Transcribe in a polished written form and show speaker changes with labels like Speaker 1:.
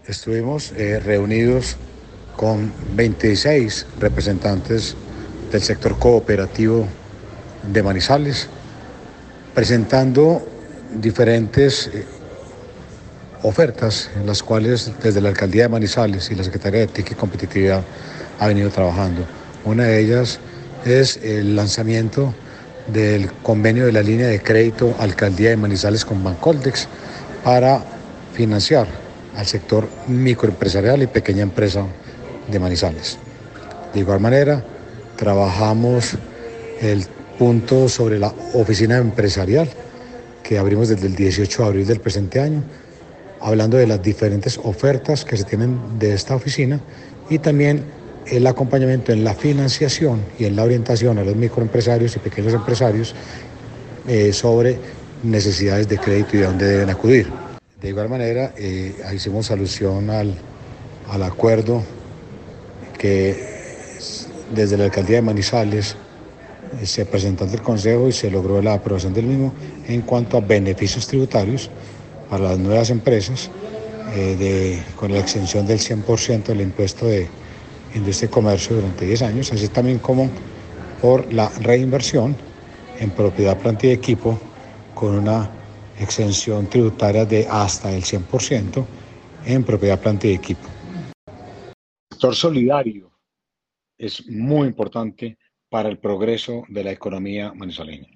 Speaker 1: Estuvimos reunidos con 26 representantes del sector cooperativo de Manizales, presentando diferentes ofertas en las cuales desde la Alcaldía de Manizales y la Secretaría de TIC y Competitividad ha venido trabajando. Una de ellas es el lanzamiento del convenio de la línea de crédito Alcaldía de Manizales con Bancoldex para financiar al sector microempresarial y pequeña empresa de Manizales. De igual manera, trabajamos el punto sobre la oficina empresarial que abrimos desde el 18 de abril del presente año, hablando de las diferentes ofertas que se tienen de esta oficina y también el acompañamiento en la financiación y en la orientación a los microempresarios y pequeños empresarios sobre necesidades de crédito y de dónde deben acudir. De igual manera, hicimos alusión al acuerdo que desde la Alcaldía de Manizales se presentó ante el Consejo y se logró la aprobación del mismo en cuanto a beneficios tributarios para las nuevas empresas, con la exención del 100% del impuesto de industria y comercio durante 10 años, así también como por la reinversión en propiedad, planta y equipo con una exención tributaria de hasta el 100% en propiedad, planta y equipo. El sector solidario es muy importante para el progreso de la economía manizaleña.